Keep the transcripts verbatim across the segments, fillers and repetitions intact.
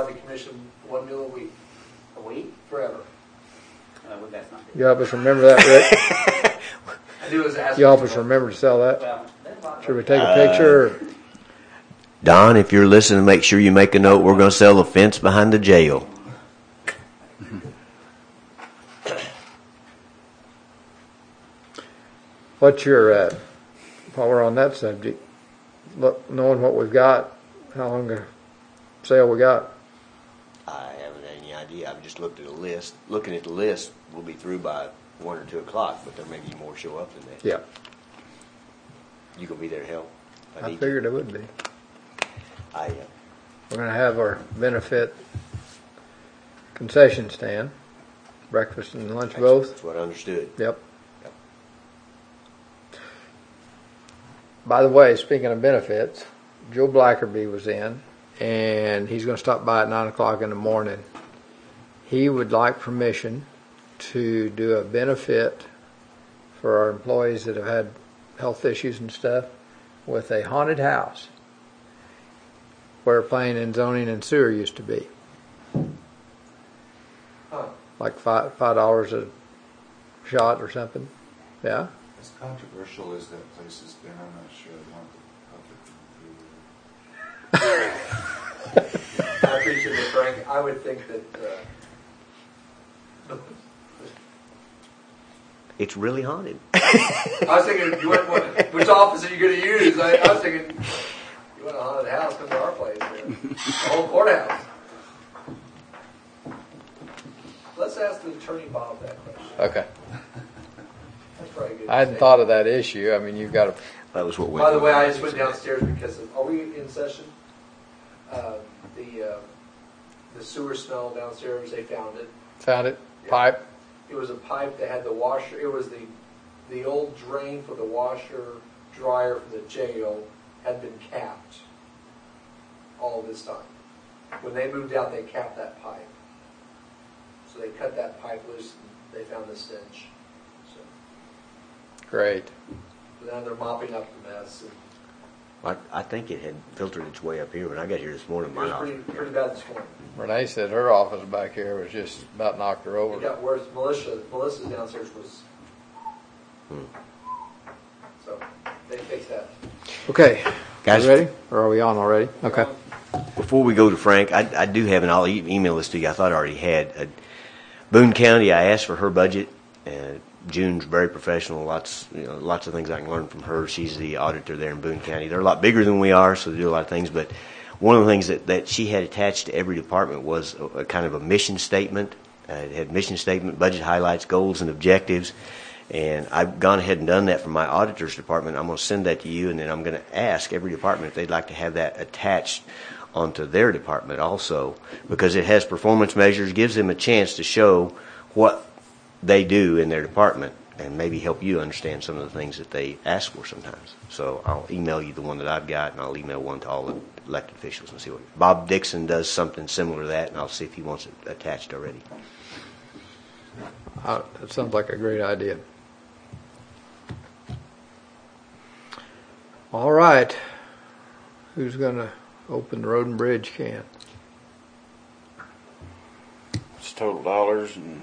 County Commission one meal a week. A week? Forever. Uh, well, that's not good. You help us remember that, Rick? I knew it was asking. You help us remember to sell that? Well, there's a lot of Should we take a picture? Or? Don, if you're listening, make sure you make a note. We're going to sell the fence behind the jail. What's your, uh, while we're on that subject, look, knowing what we've got, how long a sale we got? I haven't any idea. I've just looked at the list. Looking at the list, we'll be through by one or two o'clock, but there may be more show up than that. Yeah. You gonna be there to help? I, I need figured you. it would be. I. Uh, We're going to have our benefit concession stand, breakfast and lunch that's, both. That's what I understood. Yep. Yep. By the way, speaking of benefits, Joe Blackerby was in, and he's going to stop by at nine o'clock in the morning. He would like permission to do a benefit for our employees that have had health issues and stuff with a haunted house where planning and zoning and sewer used to be. Huh. Like five five dollars a shot or something. Yeah. As controversial as that place has been, I'm not sure I want the public to agree with it. I appreciate it, Frank. I would think that. Uh, It's really haunted. I was thinking, you want, what, which office are you going to use? I, I was thinking, you want a haunted house? Come to our place. Man. The whole courthouse. Let's ask the attorney Bob that question. Okay. That's probably good. I hadn't thought of that issue. I mean, you've got to. That was what we. By the way, I just went downstairs because of, are we in session? Uh, the uh, the sewer smell downstairs. They found it. Found it? Yeah. Pipe? It was a pipe that had the washer. It was the the old drain for the washer dryer from the jail had been capped all this time. When they moved out, they capped that pipe. So they cut that pipe loose and they found the stench. So, Great. so now they're mopping up the mess. And I, I think it had filtered its way up here when I got here this morning. it My was house. pretty, pretty bad this morning. Renee said her office back here was just about knocked her It over. got worse. Melissa, Melissa's downstairs was. Hmm. So they fixed that. Okay. Guys, You ready? Or are we on already? Okay. Before we go to Frank, I, I do have, and I'll e- email this to you. I thought I already had. Uh, Boone County, I asked for her budget. Uh, June's very professional. Lots, you know, lots of things I can learn from her. She's the auditor there in Boone County. They're a lot bigger than we are, so they do a lot of things. But one of the things that, that she had attached to every department was a, a kind of a mission statement. Uh, it had mission statement, budget highlights, goals, and objectives. And I've gone ahead and done that for my auditor's department. I'm going to send that to you, and then I'm going to ask every department if they'd like to have that attached onto their department also, because it has performance measures, gives them a chance to show what they do in their department, and maybe help you understand some of the things that they ask for sometimes. So I'll email you the one that I've got, and I'll email one to all the elected officials and see what. Bob Dixon does something similar to that, and I'll see if he wants it attached already. Uh, that sounds like a great idea. All right. Who's going to open the road and bridge can? It's total dollars and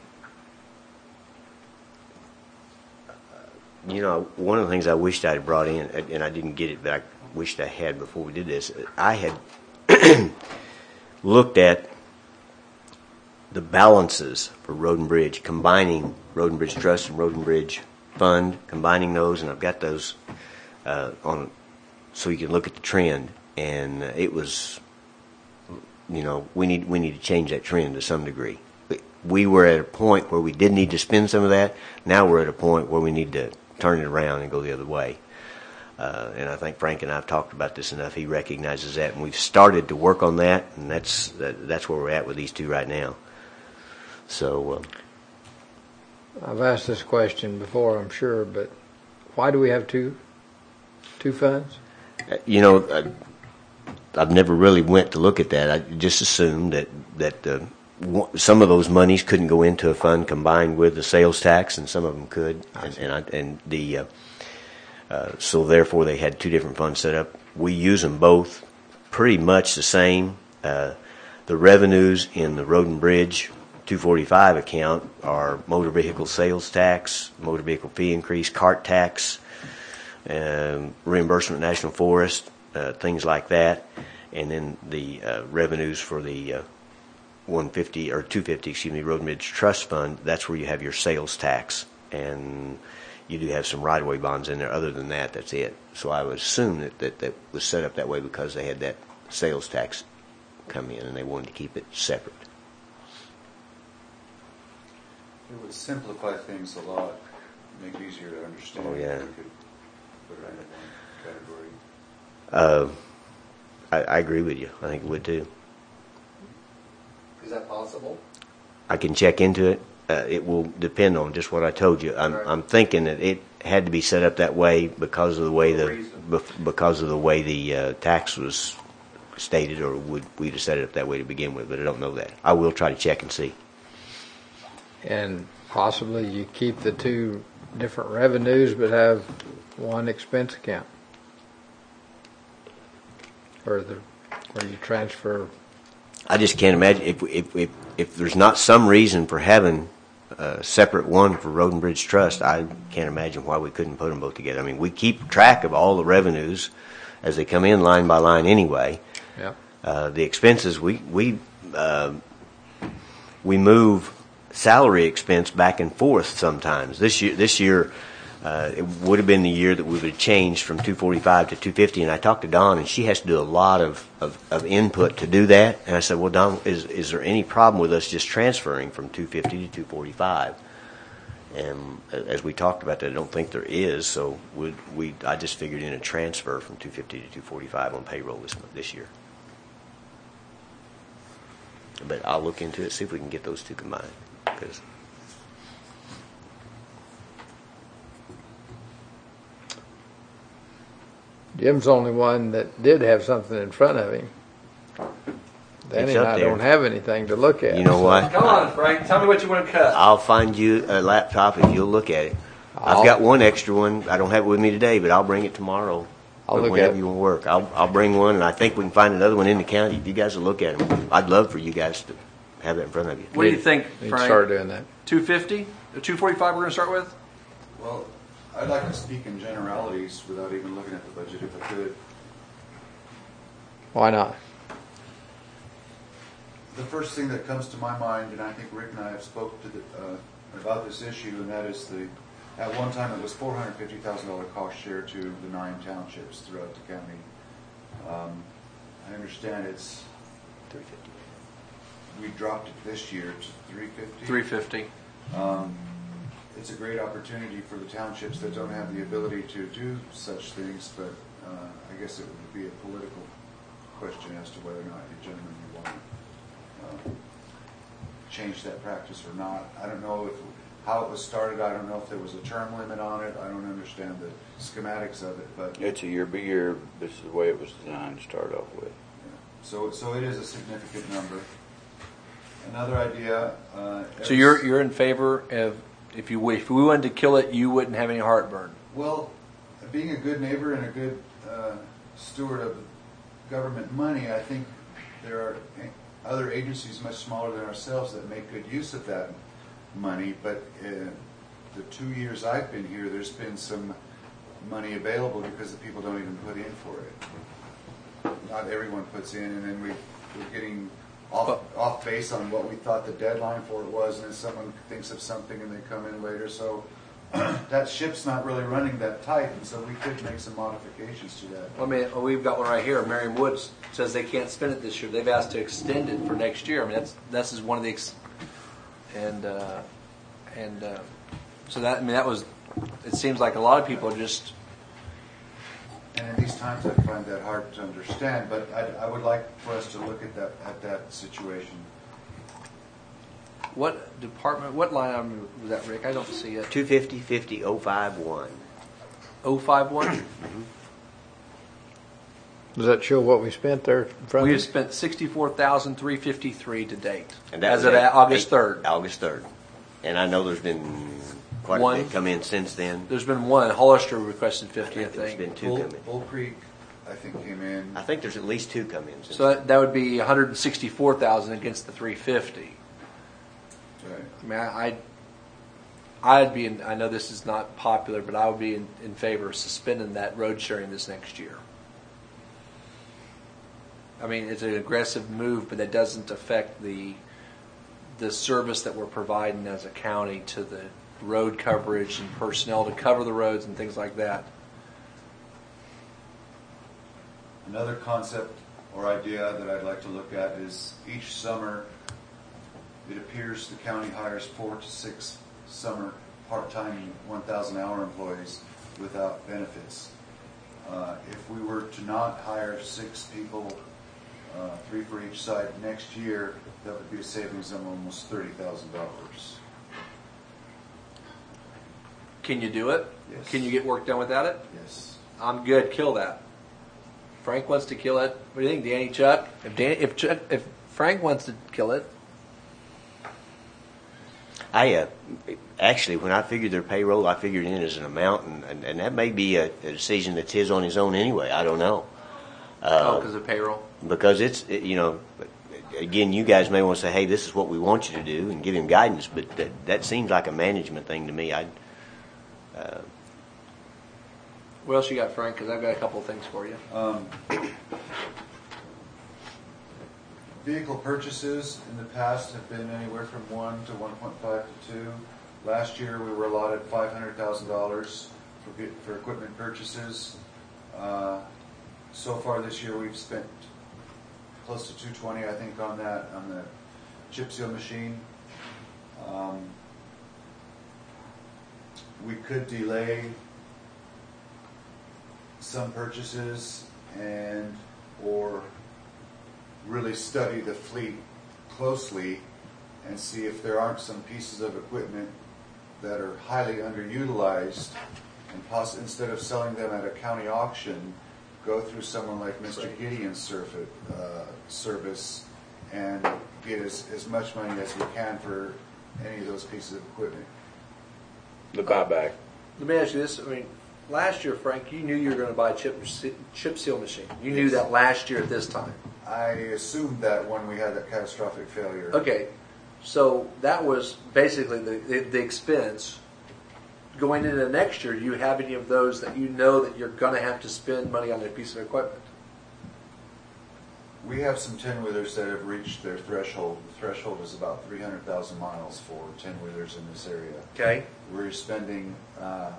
You know, one of the things I wished I had brought in, and I didn't get it, but I wished I had before we did this, I had looked at the balances for Road and Bridge, combining Road and Bridge Trust and Road and Bridge Fund, combining those, and I've got those uh, on so you can look at the trend. And uh, it was, you know, we need we need to change that trend to some degree. We were at a point where we did need to spend some of that. Now we're at a point where we need to turn it around and go the other way. Uh, and I think Frank and I have talked about this enough. He recognizes that, and we've started to work on that, and that's that, that's where we're at with these two right now. So uh, I've asked this question before, I'm sure, but why do we have two two funds? you know, I, I've never really went to look at that. I just assumed that that uh, some of those monies couldn't go into a fund combined with the sales tax, and some of them could, and and, I, and the uh, uh, so therefore they had two different funds set up. We use them both pretty much the same. Uh, The revenues in the Road and Bridge two forty-five account are motor vehicle sales tax, motor vehicle fee increase, cart tax, um, reimbursement National Forest, uh, things like that. And then the uh, revenues for the uh, one fifty or two fifty, excuse me, Road and Bridge Trust Fund, that's where you have your sales tax. And you do have some right-of-way bonds in there. Other than that, that's it. So I would assume that, that that was set up that way because they had that sales tax come in and they wanted to keep it separate. It would simplify things a lot, make it easier to understand. Oh, yeah. if we could put it in one category. Uh, I, I agree with you. I think it would too. Is that possible? I can check into it. Uh, it will depend on just what I told you. I'm, Right. I'm thinking that it had to be set up that way because of the way For the a reason. bef- because of the way the uh, tax was stated, or would we'd have set it up that way to begin with. But I don't know that. I will try to check and see. And possibly you keep the two different revenues but have one expense account. Or the, or you transfer. I just can't imagine if if if, if there's not some reason for having a separate one for Road and Bridge Trust. I can't imagine why we couldn't put them both together. I mean, we keep track of all the revenues as they come in line by line anyway. Yeah. Uh, the expenses we we uh, we move salary expense back and forth sometimes. This year this year. Uh, it would have been the year that we would have changed from two forty-five to two fifty, and I talked to Dawn, and she has to do a lot of, of, of input to do that. And I said, well, Dawn, is, is there any problem with us just transferring from two fifty to two forty-five? And as we talked about that, I don't think there is, so we, we I just figured in a transfer from two fifty to two forty-five on payroll this, this year. But I'll look into it, see if we can get those two combined. Because Jim's the only one that did have something in front of him. Danny It's and up I there. don't have anything to look at. you know what? Come on, Frank. Tell me what you want to cut. I'll find you a laptop if you'll look at it. I'll- I've got one extra one. I don't have it with me today, but I'll bring it tomorrow. I'll Or look whenever at it. you want to work. I'll I'll bring one, and I think we can find another one in the county. If you guys will look at them, I'd love for you guys to have that in front of you. What do you think, Need to start Frank? doing that. two fifty? The two forty-five we're going to start with? Well, I'd like to speak in generalities without even looking at the budget if I could. Why not? The first thing that comes to my mind, and I think Rick and I have spoke to the, uh, about this issue, and that is the, at one time it was four hundred fifty thousand dollars cost share to the nine townships throughout the county. Um, I understand it's, three fifty. we dropped it this year to three fifty. three fifty. Um, it's a great opportunity for the townships that don't have the ability to do such things, but uh, I guess it would be a political question as to whether or not you gentlemen you want to uh, change that practice or not. I don't know if how it was started. I don't know if there was a term limit on it. I don't understand the schematics of it, but It's a year by year. This is the way it was designed to start off with. so so it is a significant number. Another idea. Uh, So you're you're in favor of, if you if we wanted to kill it, you wouldn't have any heartburn. Well, being a good neighbor and a good uh, steward of government money, I think there are other agencies much smaller than ourselves that make good use of that money. But uh, the two years I've been here, there's been some money available because the people don't even put in for it. Not everyone puts in, and then we, we're getting off, off base on what we thought the deadline for it was, and then someone thinks of something and they come in later. So that ship's not really running that tight, and so we could make some modifications to that. I mean, we've got one right here. Merriam Woods says they can't spend it this year. They've asked to extend it for next year. I mean, that's this is one of the ex- and uh, and uh, so that I mean that was. It seems like a lot of people just. And in these times, I find that hard to understand, but I, I would like for us to look at that at that situation. What department? What line item was that, Rick? I don't see it. two fifty, fifty, oh five one. oh five one. Does that show what we spent there in front We of have us? spent sixty-four thousand three fifty-three to date, And that as was of at August eight- third. August third. And I know there's been quite One. a bit come in since then. There's been one. Hollister requested fifty, I There's think. been two Bull, come in. Bull Creek, I think came in. I think there's at least two come in. So that, that would be one hundred sixty-four thousand against the three fifty. Right. I mean, I, I'd, I'd be in, I know this is not popular, but I would be in, in favor of suspending that road sharing this next year. I mean, it's an aggressive move, but that doesn't affect the the service that we're providing as a county to the road coverage and personnel to cover the roads and things like that. Another concept or idea that I'd like to look at is each summer, it appears the county hires four to six summer part-time one thousand hour employees without benefits. Uh, if we were to not hire six people, uh, three for each side next year, that would be a savings of almost thirty thousand dollars. Can you do it? Yes. Can you get work done without it? Yes. I'm good. Kill that. Frank wants to kill it. What do you think, Danny? Chuck? If Dan, if Chuck, if Frank wants to kill it, I uh, actually, when I figured their payroll, I figured in as an amount, and, and, and that may be a, a decision that's his on his own anyway. I don't know. Uh, oh, because of payroll. Because it's, it, you know, again, you guys may want to say, hey, this is what we want you to do, and give him guidance, but that, that seems like a management thing to me. I. Uh, What else you got, Frank? Because I've got a couple of things for you. Um, vehicle purchases in the past have been anywhere from one to one point five to two. Last year we were allotted five hundred thousand dollars for for equipment purchases. Uh, so far this year we've spent close to two twenty, I think, on that on the chip seal machine. Um, we could delay some purchases and or really study the fleet closely and see if there aren't some pieces of equipment that are highly underutilized, and poss- instead of selling them at a county auction, go through someone like Mister Right. Gideon's surf- uh, service and get as, as much money as we can for any of those pieces of equipment. The buyback. Let me ask you this. I mean, last year, Frank, you knew you were going to buy a chip, chip seal machine. You knew Yes. that last year at this time. I assumed that when we had that catastrophic failure. Okay, so that was basically the, the, the expense. Going into next year, do you have any of those that you know that you're going to have to spend money on a piece of equipment? We have some ten-wheelers that have reached their threshold. The threshold is about three hundred thousand miles for ten-wheelers in this area. Okay. We're spending uh,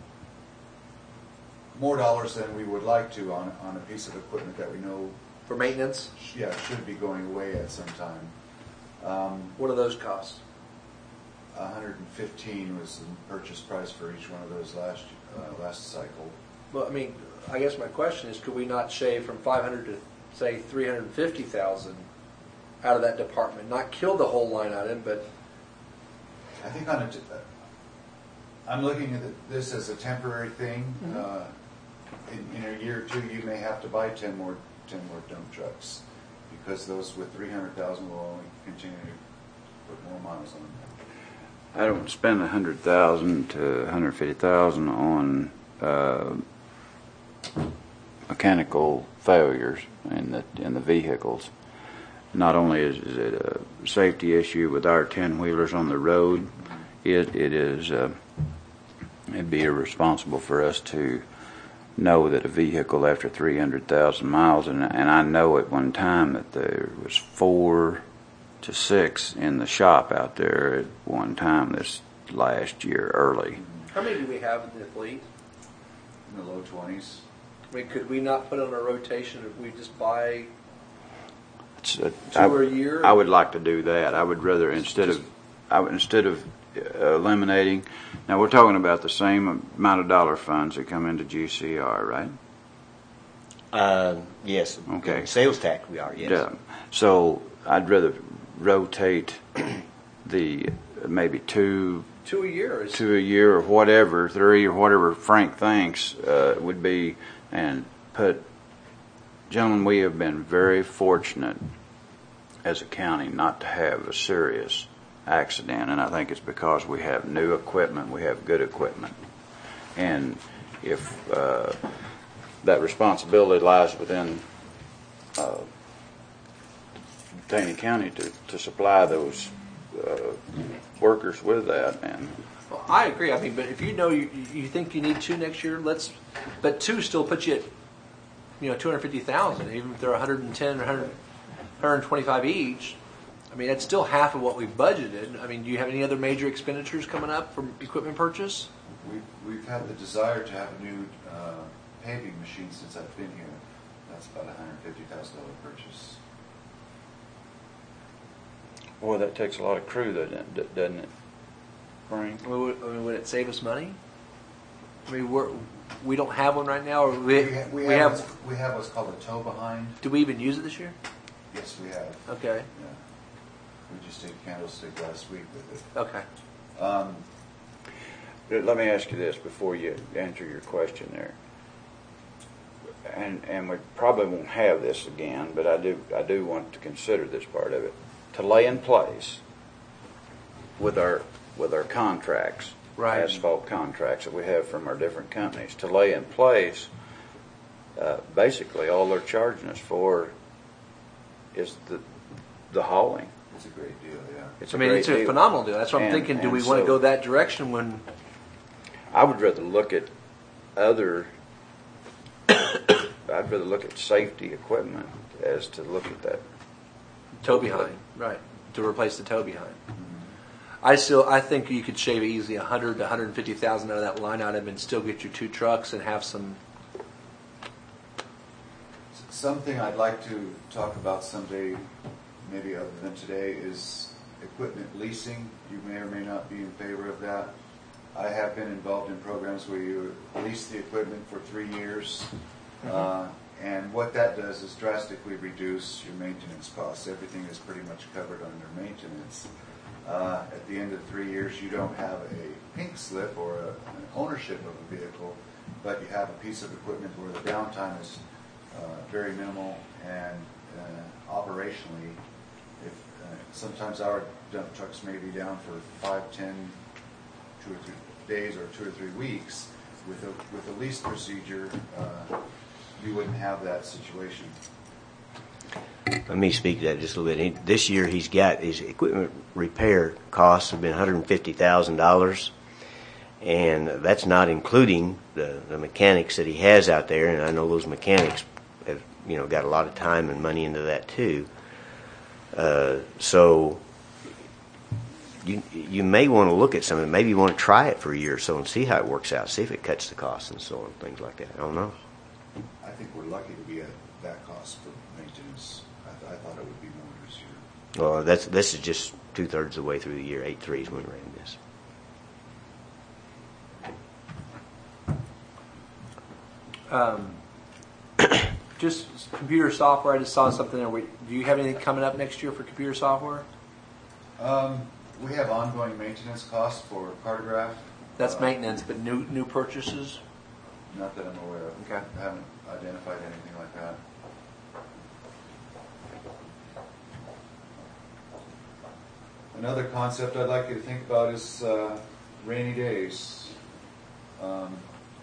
more dollars than we would like to on, on a piece of equipment that we know, For maintenance, yeah, should be going away at some time. Um, what do those cost? one hundred fifteen was the purchase price for each one of those last uh, last cycle. Well, I mean, I guess my question is, could we not shave from five hundred to say three hundred fifty thousand out of that department? Not kill the whole line item, but I think on a, t- uh, I'm looking at this as a temporary thing. Mm-hmm. Uh, in, in a year or two, you may have to buy ten more ten more dump trucks, because those with three hundred thousand will only continue to put more miles on them. I don't spend a hundred thousand to a hundred fifty thousand on uh, mechanical failures in the in the vehicles. Not only is, is it a safety issue with our ten wheelers on the road, it it is uh, it'd be irresponsible for us to know that a vehicle after three hundred thousand miles, and and I know at one time that there was four to six in the shop out there at one time this last year early. how many do we have in the fleet? In the low twenties. I mean, could we not put on a rotation if we just buy It's a, two I, a year? I would like to do that. I would rather instead of I would, instead of uh, eliminating. Now we're talking about the same amount of dollar funds that come into G C R, right? uh, yes. Okay. Sales tax, we are, yes. Yeah. So I'd rather rotate the uh, maybe two two a year? Is, two a year or whatever, three or whatever Frank thinks uh, would be, and put. Gentlemen, we have been very fortunate as a county not to have a serious accident, and I think it's because we have new equipment, we have good equipment, and if uh, that responsibility lies within uh, Taney County to, to supply those uh, workers with that. And Well, I agree. I mean, but if you know you, you think you need two next year, let's. But two still puts you at, you know, two hundred fifty thousand, even if they're one hundred ten or one hundred, one hundred twenty-five each. I mean, that's still half of what we budgeted. I mean, do you have any other major expenditures coming up from equipment purchase? We've, we've had the desire to have a new uh, paving machine since I've been here. That's about a one hundred fifty thousand dollars purchase. boy, that takes a lot of crew, doesn't it? Doesn't it, Frank? Would, I mean, would it save us money? I mean, we're, we don't have one right now, or we, We, ha- we, we have, have. what's- we have what's called a tow behind. Do we even use it this year? Yes, we have. Okay. Yeah. We just did Candlestick last week with it. Okay. Um, Let me ask you this before you answer your question there. And and we probably won't have this again, but I do I do want to consider this part of it. To lay in place with our with our contracts, Right. asphalt contracts that we have from our different companies, to lay in place uh, basically all they're charging us for is the the hauling. it's a great deal, yeah. It's I a mean, great it's a deal. phenomenal deal. That's what I'm And- thinking. Do and we want to so- go that direction when? I would rather look at other, I'd rather look at safety equipment as to look at that. Tow behind, right? To replace the tow behind. I still, I think you could shave easily a hundred to one hundred fifty thousand out of that line item and still get your two trucks and have some. Something I'd like to talk about someday, maybe other than today, is equipment leasing. You may or may not be in favor of that. I have been involved in programs where you lease the equipment for three years. Uh, and what that does is drastically reduce your maintenance costs. Everything is pretty much covered under maintenance. Uh, at the end of three years, you don't have a pink slip or a, an ownership of a vehicle, but you have a piece of equipment where the downtime is uh, very minimal, and uh, operationally, if uh, sometimes our dump trucks may be down for five, ten, two or three days or two or three weeks. With a with a lease procedure, uh, you wouldn't have that situation. Let me speak to that just a little bit. He, this year he's got his equipment repair costs have been one hundred fifty thousand dollars, and that's not including the, the mechanics that he has out there. And I know those mechanics have, you know, got a lot of time and money into that too. Uh, so you you may want to look at some of it. Maybe you want to try it for a year or so and see how it works out. See if it cuts the costs and so on, things like that. I don't know. I think we're lucky to be at that cost for maintenance. I, th- I thought it would be more this year. Well, that's this is just two thirds of the way through the year. Eight threes when we ran this. Um, just computer software. I just saw something there. We, do you have anything coming up next year for computer software? Um, we have ongoing maintenance costs for Cartograph. That's Uh, maintenance, but new new purchases. Not that I'm aware of. Okay. I haven't identified anything like that. Another concept I'd like you to think about is uh, rainy days. Um,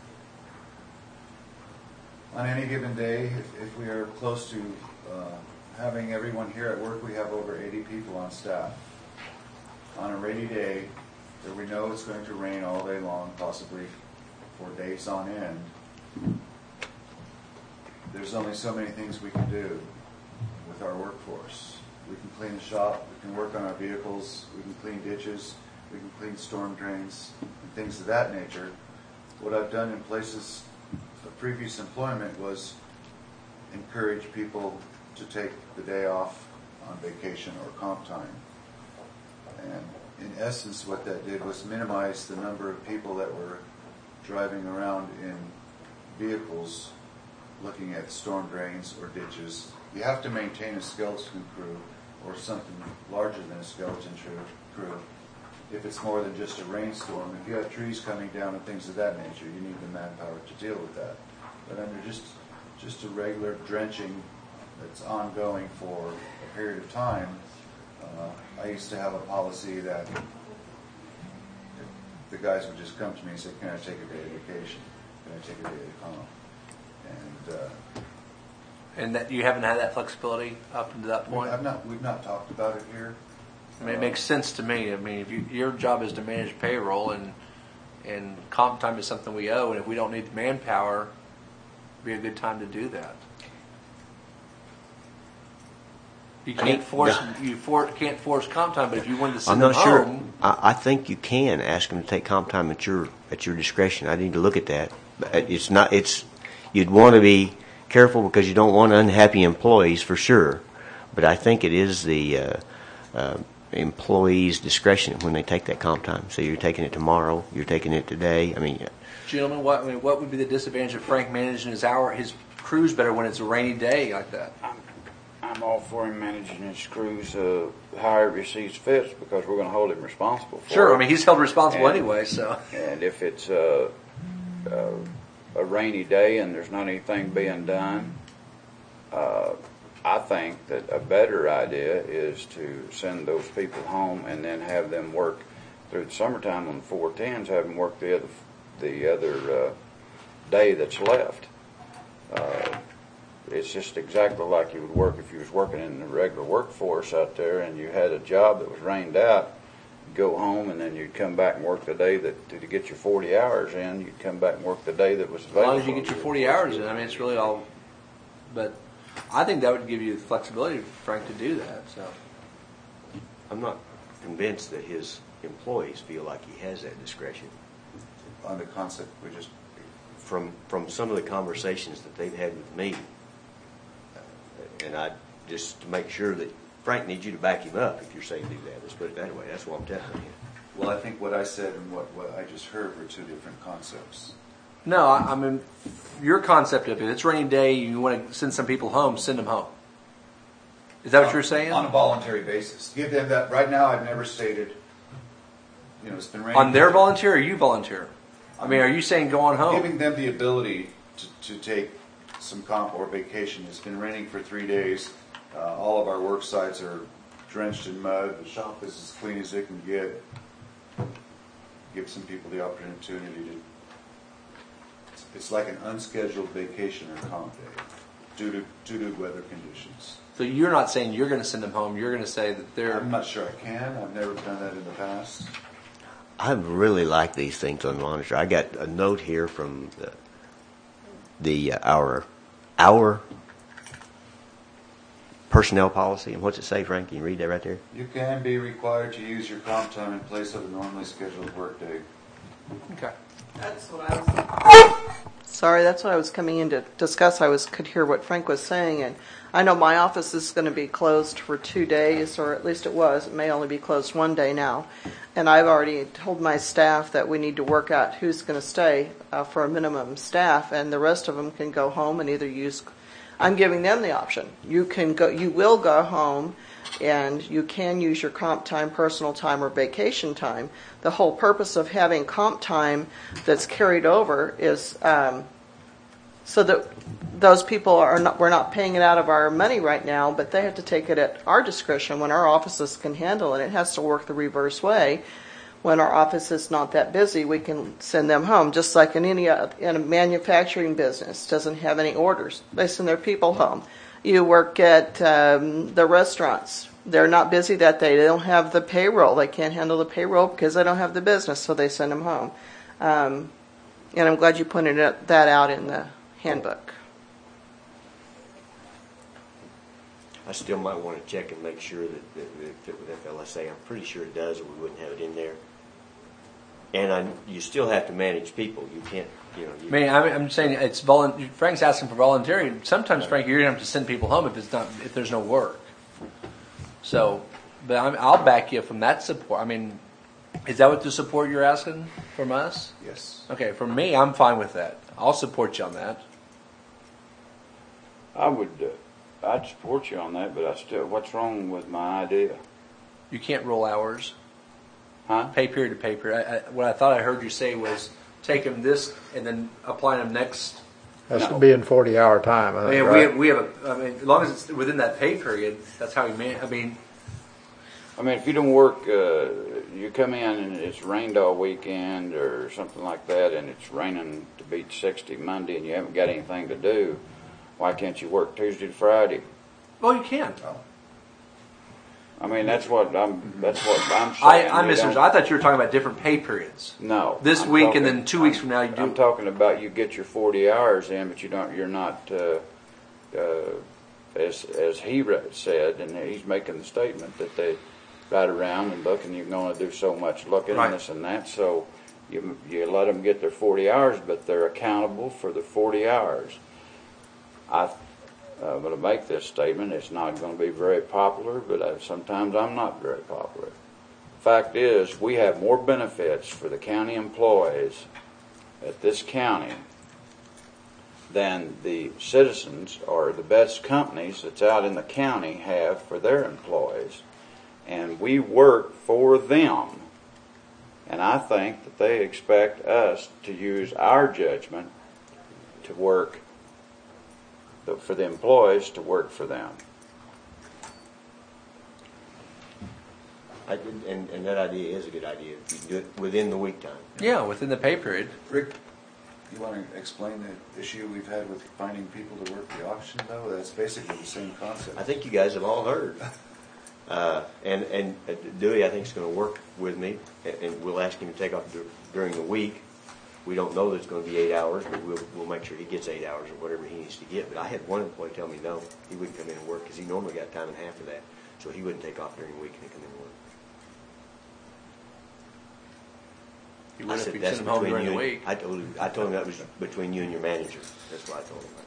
on any given day, if, if we are close to uh, having everyone here at work, we have over eighty people on staff. On a rainy day, where we know it's going to rain all day long, possibly for days on end, there's only so many things we can do with our workforce. We can clean the shop, we can work on our vehicles, we can clean ditches, we can clean storm drains, and things of that nature. What I've done in places of previous employment was encourage people to take the day off on vacation or comp time. And in essence, what that did was minimize the number of people that were driving around in vehicles looking at storm drains or ditches. You have to maintain a skeleton crew or something larger than a skeleton crew if it's more than just a rainstorm. If you have trees coming down and things of that nature, you need the manpower to deal with that. But under just just a regular drenching that's ongoing for a period of time, uh, I used to have a policy that the guys would just come to me and say, "Can I take a day of vacation? Can I take a day of comp?" And uh, And that you haven't had that flexibility up to that we- point? I've not, we've not talked about it here. I mean, it makes sense to me. I mean, if you, your job is to manage payroll, and and comp time is something we owe, and if we don't need the manpower, it'd be a good time to do that. You I mean, can't force the- you for, can't force comp time, but if you wanted to I'm send not them sure. home, I, I think you can ask them to take comp time at your at your discretion. I need to look at that. But it's not. It's you'd want to be careful because you don't want unhappy employees for sure. But I think it is the uh, uh, employee's discretion when they take that comp time. So you're taking it tomorrow. You're taking it today. I mean, gentlemen, what I mean, what would be the disadvantage of Frank managing his hour his crews better when it's a rainy day like that? I'm, I'm all for him managing his crews uh, however he sees fit because we're going to hold him responsible for Sure, it. I mean he's held responsible And- anyway, so. And if it's uh, uh, a rainy day and there's not anything being done, uh, I think that a better idea is to send those people home and then have them work through the summertime on the four tens, have them work the other the other uh, day that's left. Uh, it's just exactly like you would work if you was working in the regular workforce out there and you had a job that was rained out. Go home and then you'd come back and work the day that to get your forty hours in. You'd come back and work the day that was As available. long as you get your forty hours in, I mean, it's really all. But I think that would give you the flexibility, Frank, to do that. So I'm not convinced that his employees feel like he has that discretion. On the concept, we just, From from some of the conversations that they've had with me, uh, and I just to make sure that Frank needs you to back him up if you're saying do that. Let's put it that way. That's what I'm telling you. well, I think what I said and what, what I just heard were two different concepts. no, I, I mean your concept of it. It's a rainy day. You want to send some people home. Send them home. Is that what you're saying? On a voluntary basis. Give them that, right now I've never stated, you know, it's been raining. On their volunteer, or you volunteer? I mean, are you saying go on home? Giving them the ability to, to take some comp or vacation. It's been raining for three days. Uh, all of our work sites are drenched in mud. The shop is as clean as it can get. Give some people the opportunity to, it's, it's like an unscheduled vacation or comp day due to, due to weather conditions. So you're not saying you're going to send them home. You're going to say that they're. I'm not sure I can. I've never done that in the past. I really like these things on Monitor. I got a note here from the, the uh, our our personnel policy, and what's it say, Frank? Can you read that right there? You can be required to use your comp time in place of a normally scheduled workday. Okay. That's what I was. Sorry, that's what I was coming in to discuss. I was could hear what Frank was saying, and I know my office is going to be closed for two days, or at least it was. It may only be closed one day now, and I've already told my staff that we need to work out who's going to stay uh, for a minimum staff, and the rest of them can go home and either use. I'm giving them the option. You can go. You will go home, and you can use your comp time, personal time, or vacation time. The whole purpose of having comp time that's carried over is um, so that those people are not. We're not paying it out of our money right now, but they have to take it at our discretion when our offices can handle it. It has to work the reverse way. When our office is not that busy, we can send them home. Just like in any uh, in a manufacturing business, doesn't have any orders, they send their people home. You work at um, the restaurants. They're not busy that day. They don't have the payroll. They can't handle the payroll because they don't have the business, so they send them home. Um, and I'm glad you pointed it- that out in the handbook. I still might want to check and make sure that, that, that it fit with F L S A. I'm pretty sure it does, or we wouldn't have it in there. And I, you still have to manage people. You can't, you know. You, I mean, I'm, I'm saying it's volun. Frank's asking for voluntary. Sometimes, Frank, you're going to have to send people home if it's not if there's no work. So, but I'm, I'll back you from that support. I mean, is that what the support you're asking from us? Yes. Okay, from me, I'm fine with that. I'll support you on that. I would, uh, I'd support you on that, but I still, what's wrong with my idea? You can't roll hours. Huh? Pay period to pay period. I, I, what I thought I heard you say was take them this and then apply them next. That's to be in forty hour time, I I think, mean, we right? have, we have a. I mean, as long as it's within that pay period, that's how we man. I mean, I mean, if you don't work, uh, you come in and it's rained all weekend or something like that, and it's raining to beat sixty Monday, and you haven't got anything to do, why can't you work Tuesday to Friday? Well, you can. I mean, that's what I'm. That's what I'm I, saying. I You misunderstood. don't- I thought you were talking about different pay periods. No. This I'm week talking- and then two weeks I'm- from now you do. I'm talking about you get your forty hours in, but you don't. You're not. Uh, uh, as as he re- said, and he's making the statement that they ride around and look, and you're going to do so much looking Right. and this and that. So you you let them get their forty hours, but they're accountable for the forty hours. I. I'm going to make this statement. It's not going to be very popular, but I, sometimes I'm not very popular. Fact is, we have more benefits for the county employees at this county than the citizens or the best companies that's out in the county have for their employees. And we work for them. And I think that they expect us to use our judgment to work for the employees to work for them. I, and, and that idea is a good idea. You can do it within the week time. Yeah, within the pay period. Rick, you want to explain the issue we've had with finding people to work the auction, though? That's basically the same concept. I think you guys have all heard. Uh, and and uh, Dewey, I think, is going to work with me, and, and we'll ask him to take off dur- during the week. We don't know that it's going to be eight hours, but we'll, we'll make sure he gets eight hours or whatever he needs to get. But I had one employee tell me no, he wouldn't come in and work because he normally got time and a half for that. So he wouldn't take off during the week and come in and work. You I would if said, you that's send them home between during you the and- week. I told him, I told him that was between you and your manager. That's what I told him.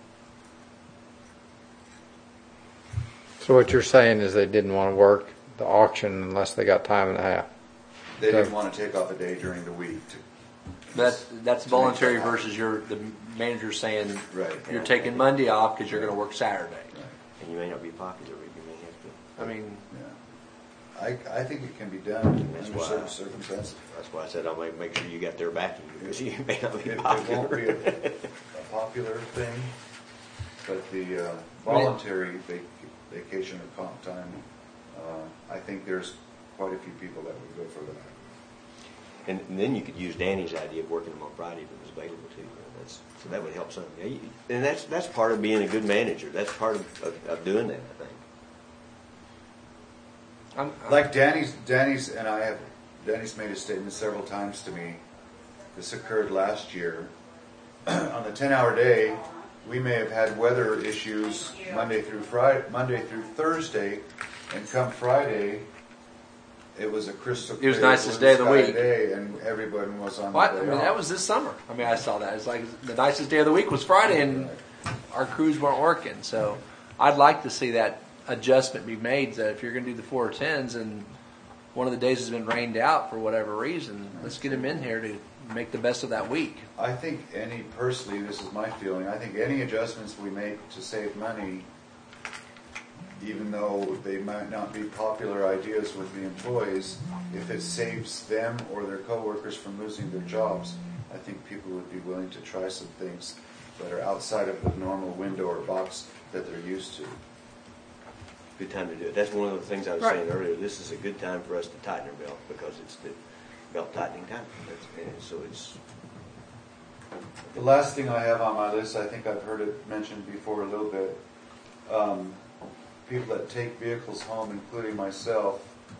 So what you're saying is they didn't want to work the auction unless they got time and a half. They didn't want to take off a day during the week to That's that's To voluntary make that versus your the manager saying Right. you're taking Monday off because you're going to work Saturday. And you may not be popular, but you may have to. I mean, Yeah. I, I think it can be done That's under why- certain circumstances. That's why I said I'll make, make sure you got their backing because you may not It, be it popular. won't be a, a popular thing, but the uh, voluntary vac- vacation or comp time, uh, I think there's quite a few people that would go for that. And, and then you could use Danny's idea of working them on Friday if it was available too. That's, so that would help some. Yeah, you- And that's that's part of being a good manager. That's part of, of, of doing that, I think. I'm, I'm, Like Danny's, Danny's and I have, Danny's made a statement several times to me. This occurred last year. On the ten-hour day, we may have had weather issues Monday through Friday, Monday through Thursday, and come Friday, it was a crystal It was clear nicest blue day of the sky week. day, and everyone was on what? the I day mean, off. that was this summer. I mean, I saw that. It's like the nicest day of the week was Friday, and our crews weren't working. So, I'd like to see that adjustment be made. That if you're going to do the four tens and one of the days has been rained out for whatever reason, let's get them in here to make the best of that week. I think any, personally, this is my feeling, I think any adjustments we make to save money, even though they might not be popular ideas with the employees, if it saves them or their coworkers from losing their jobs, I think people would be willing to try some things that are outside of the normal window or box that they're used to. Good time to do it. That's one of the things I was Right. saying earlier. This is a good time for us to tighten our belt because it's the belt tightening time. That's, and so it's The last thing I have on my list, I think I've heard it mentioned before a little bit, um, people that take vehicles home, including myself.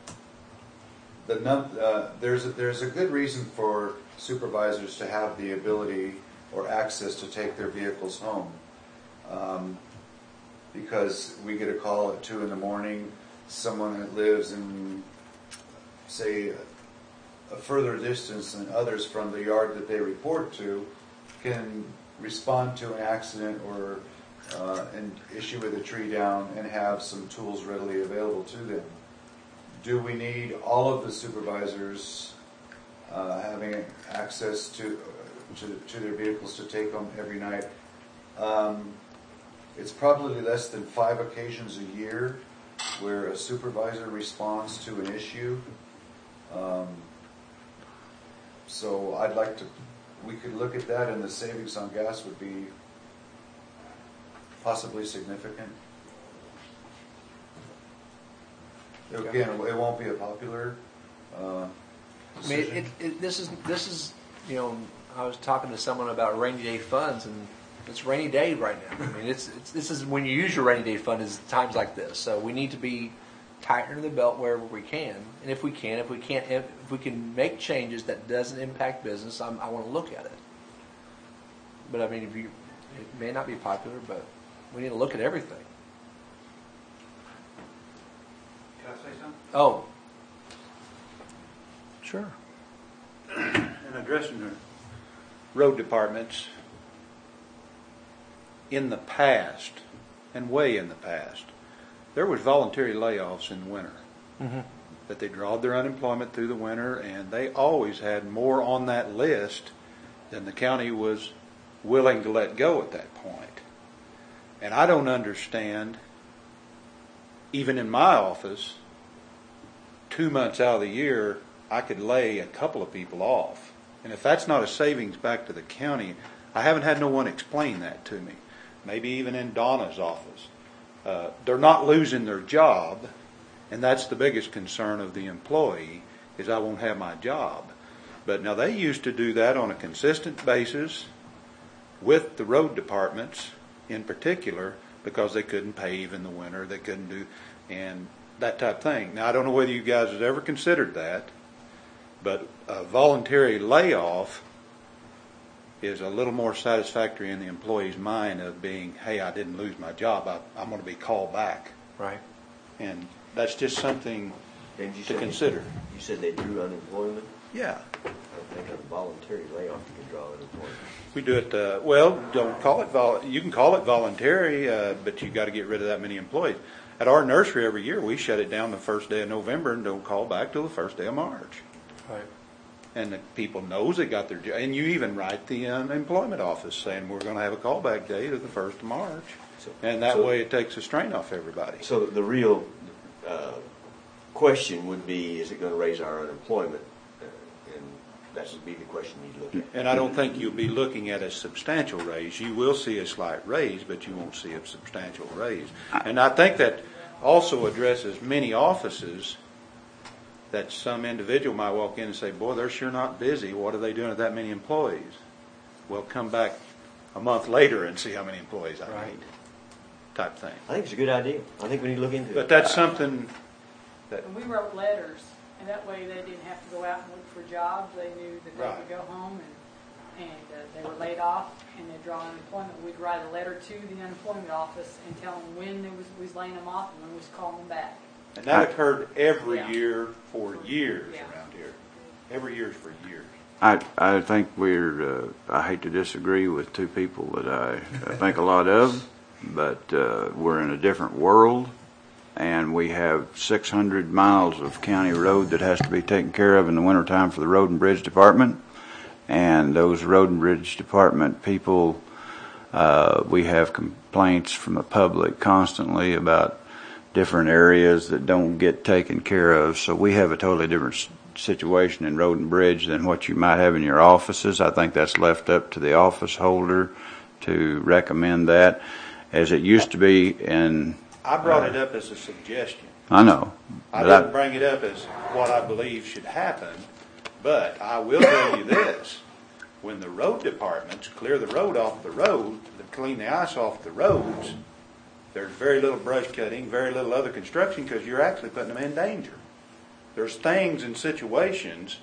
The num- uh, there's a, there's a good reason for supervisors to have the ability or access to take their vehicles home, um, because we get a call at two in the morning. Someone that lives in, say, a further distance than others from the yard that they report to, can respond to an accident or uh, an issue with a tree down and have some tools readily available to them. Do we need all of the supervisors uh, having access to, to to their vehicles to take them every night? Um, it's probably less than five occasions a year where a supervisor responds to an issue. Um, so I'd like to, we could look at that, and the savings on gas would be possibly significant. Again, it won't be a popular, uh, I mean, it, it, this is, this is, you know, I was talking to someone about rainy day funds, and it's rainy day right now. I mean, it's, it's, this is, when you use your rainy day fund is times like this. So we need to be tighter in the belt wherever we can. And if we can, if we can't, if, if we can make changes that doesn't impact business, I'm, I want to look at it. But I mean, if you, it may not be popular, but we need to look at everything. Can I say something? Oh. Sure. In addressing the road departments, in the past, and way in the past, there was voluntary layoffs in the winter. Mm-hmm. That they drawed their unemployment through the winter, and they always had more on that list than the county was willing to let go at that point. And I don't understand, even in my office, two months out of the year, I could lay a couple of people off. And if that's not a savings back to the county, I haven't had no one explain that to me. Maybe even in Donna's office. Uh, they're not losing their job, and that's the biggest concern of the employee, is I won't have my job. But now they used to do that on a consistent basis with the road departments in particular, because they couldn't pave in the winter, they couldn't do, and that type of thing. Now I don't know whether you guys have ever considered that, but a voluntary layoff is a little more satisfactory in the employee's mind of being, hey, I didn't lose my job, I, I'm going to be called back. Right. And that's just something Didn't you to say- consider. You said they drew unemployment? Yeah. I don't think on a voluntary layoff you can draw unemployment. We do it, uh, well, don't call it vol, you can call it voluntary, uh, but you got to get rid of that many employees. At our nursery every year, we shut it down the first day of November and don't call back till the first day of March. Right. And the people knows they got their job. And you even write the unemployment office saying we're going to have a callback date of the first of March. So- And that so- way it takes the strain off everybody. So the real uh, question would be, is it going to raise our unemployment? Uh, and that would be the question you'd look at. And I don't think you'll be looking at a substantial raise. You will see a slight raise, but you won't see a substantial raise. And I think that also addresses many offices that some individual might walk in and say, boy, they're sure not busy. What are they doing with that many employees? Well, come back a month later and see how many employees I Right. need, type thing. I think it's a good idea. I think we need to look into it. But that's something that, And we wrote letters, and that way they didn't have to go out and look for jobs. They knew that they Right. could go home and, and uh, they were laid off and they'd draw unemployment. We'd write a letter to the unemployment office and tell them when they was, we was laying them off and when we was calling them back. and that occurred every Yeah. year for years Yeah. around here. Every year for years. I, I think we're, uh, I hate to disagree with two people that I, I think a lot of, but uh, we're in a different world, and we have six hundred miles of county road that has to be taken care of in the wintertime for the Road and Bridge Department. And those Road and Bridge Department people, uh, we have complaints from the public constantly about different areas that don't get taken care of. So we have a totally different s- situation in Road and Bridge than what you might have in your offices. I think that's left up to the office holder to recommend that, as it used to be in. I brought it up as a suggestion. I know. I but didn't bring it up as what I believe should happen, but I will tell you this. When the road departments clear the road off the road, to clean the ice off the roads, there's very little brush cutting, very little other construction, because you're actually putting them in danger. There's things and situations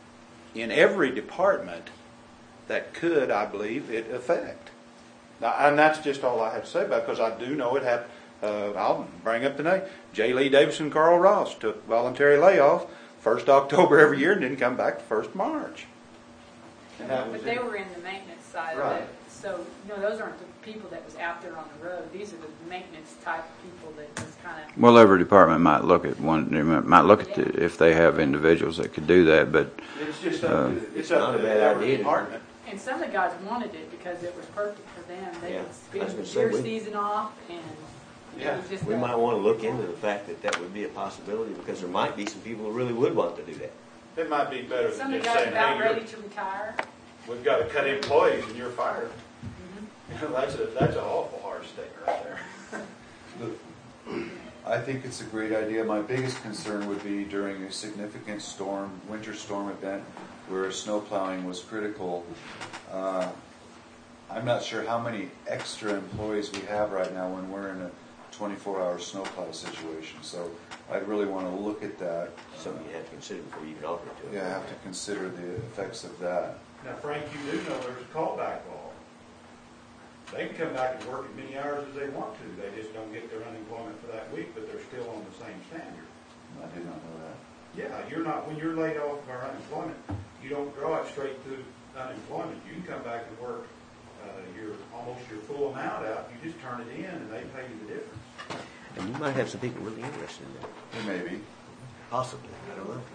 in every department that could, I believe, it affect. Now, and that's just all I have to say about it, because I do know it happened. Uh, I'll bring up the name. J. Lee Davidson, Carl Ross took voluntary layoff first October every year and didn't come back the first March. And that was But they it. were in the maintenance side Right. of it. So, you know, those aren't the people that was out there on the road. These are the maintenance type people that was kind of. Well, every department might look at one. They might look at the, if they have individuals that could do that, but It's just up Uh, to, it's not up a to bad every idea to- department. And some of the guys wanted it because it was perfect for them. They Yeah, could I was spend gonna the say, deer we- season off and it Yeah. was just. We a- might want to look into the fact that that would be a possibility, because there might be some people who really would want to do that. It might be better Some than of the just guys saying, about hey, ready you're- to retire. we've got to cut employees and you're fired. You know, that's a, that's an awful harsh statement right there. I I think it's a great idea. My biggest concern would be during a significant storm, winter storm event, where snow plowing was critical. Uh, I'm not sure how many extra employees we have right now when we're in a twenty-four hour snowplow situation. So I'd really want to look at that. Something you have to consider before you even offer it to them. Yeah, I have to consider the effects of that. Now, Frank, you do know there's a callback law. They can come back and work as many hours as they want to. They just don't get their unemployment for that week, but they're still on the same standard. I did not know that. Yeah, you're not, when you're laid off for unemployment, you don't draw it straight to unemployment. You can come back and work uh, your, almost your full amount out. You just turn it in and they pay you the difference. And you might have some people really interested in that. It may be. Possibly. I don't know.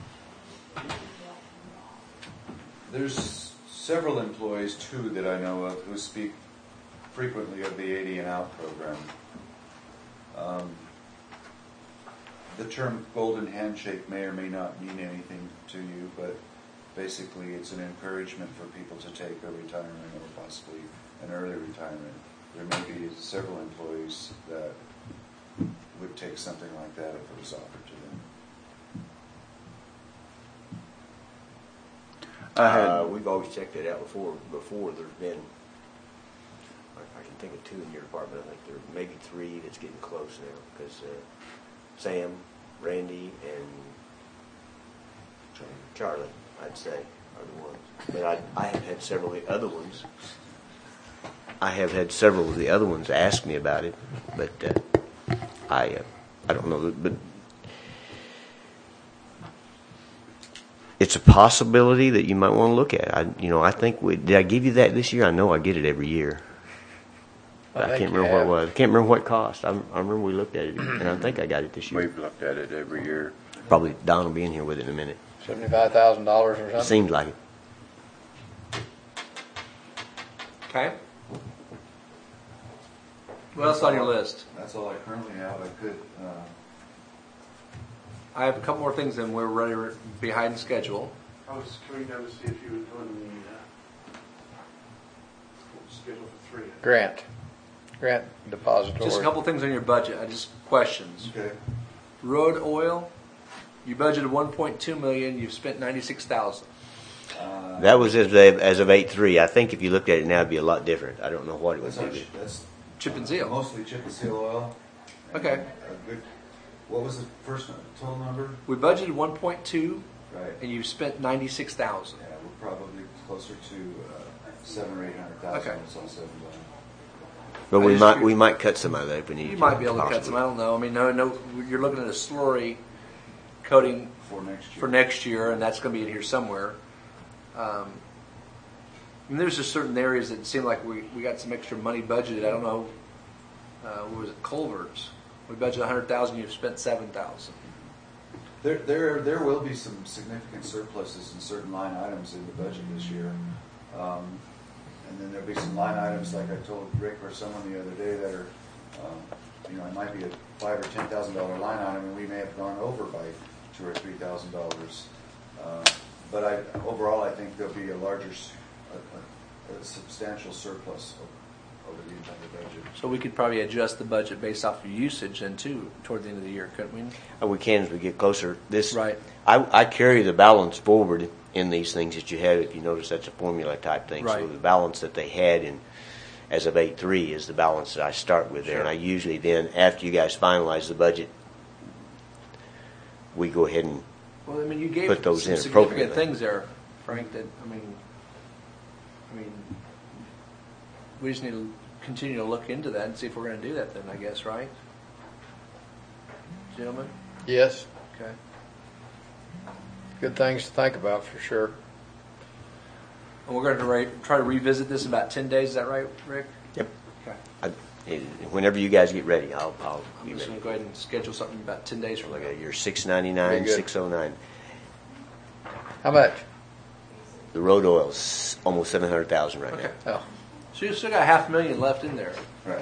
There's several employees, too, that I know of who speak frequently of the eighty and out program. Um, the term golden handshake may or may not mean anything to you, but basically it's an encouragement for people to take a retirement or possibly an early retirement. There may be several employees that would take something like that if it was offered to them. I had, Uh, we've always checked that out before. Before there's been, I, I can think of two in your department. I think there are maybe three that's getting close now because uh, Sam, Randy, and Charlie, I'd say, are the ones. But I, I have had several of the other ones. I have had several of the other ones ask me about it, but uh, I, uh, I don't know. But it's a possibility that you might want to look at. I, you know, I think we did. I give you that this year. I know I get it every year. But I, I think can't you remember what it have. was. I can't remember what it cost. I, I remember we looked at it, and I think I got it this year. we've looked at it every year. Probably Don will be in here with it in a minute. Seventy-five thousand dollars or It something? seems like it. Okay. What else on your list? That's all I currently have. I could. Uh, I have a couple more things, and we're ready we're behind schedule. I was coming down to see if you were doing the uh, schedule for three. Grant. Grant depository. Just a couple things on your budget. I just questions. okay. Road oil. You budgeted one point two million. You've spent ninety-six thousand. Uh, That was as of, as of eight three. I think if you looked at it now, it'd be a lot different. I don't know what it would That's, our, be. that's Chip and seal. mostly chip and seal oil. And Okay. A good. What was the first total number? We budgeted one point two, Right. and you've spent ninety-six thousand. Yeah, we're probably closer to uh, seven or eight hundred thousand. Okay. It's all said and done. But I we just might figured- we might cut some of that if we need You to. might be able to cut possibly. some. I don't know. I mean, no, no. You're looking at a slurry coating For next year. for next year, and that's going to be in here somewhere. Um, and there's just certain areas that seem like we, we got some extra money budgeted. I don't know. Uh, what was it? Culverts. We budgeted a hundred thousand. You've spent seven thousand. There, there, there will be some significant surpluses in certain line items in the budget this year. Um, and then there'll be some line items, like I told Rick or someone the other day, that are, um, you know, it might be a five or ten thousand dollar line item, and we may have gone over by two or three thousand dollars. Uh, but I, overall, I think there'll be a larger, s- a, a, a substantial surplus o- over the entire budget. So we could probably adjust the budget based off of usage then too toward the end of the year, couldn't we? Uh, We can as we get closer. This Right. I, I carry the balance forward in these things that you have. If you notice, that's a formula type thing. Right. So the balance that they had in as of eight three is the balance that I start with there, Sure. and I usually then after you guys finalize the budget, we go ahead and Well, I mean, you gave Put those some in significant appropriately. things there, Frank. That I mean, I mean, we just need to continue to look into that and see if we're going to do that. Then I guess, right, gentlemen? Yes. Okay. Good things to think about for sure. And we're going to re- try to revisit this in about ten days. Is that right, Rick? Yep. Okay. I, it- whenever you guys get ready, I'll I'll I'm be just ready. going to go ahead and schedule something about ten days from Like now. uh, your six ninety nine, Very good. six oh nine. How much? The road oil's almost seven hundred thousand right Okay. now. Oh, So you still got half a million left in there. Right.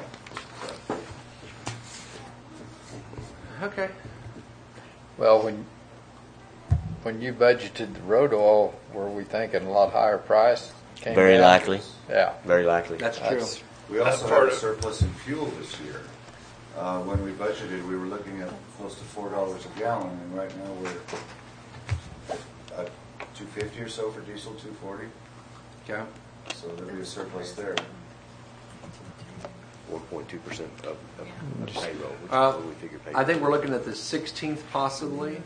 Okay. well, when when you budgeted the road oil, were we thinking a lot higher price? Came Very down? likely. Yeah. Very likely. That's true. That's- We also part have a of- surplus in fuel this year. Uh, when we budgeted, we were looking at close to four dollars a gallon, and right now we're at two fifty or so for diesel, two forty. Okay. So there'll be a surplus there. One point two percent of, of, of payroll, which Uh, is what we figure payroll. I think we're looking at the sixteenth possibly.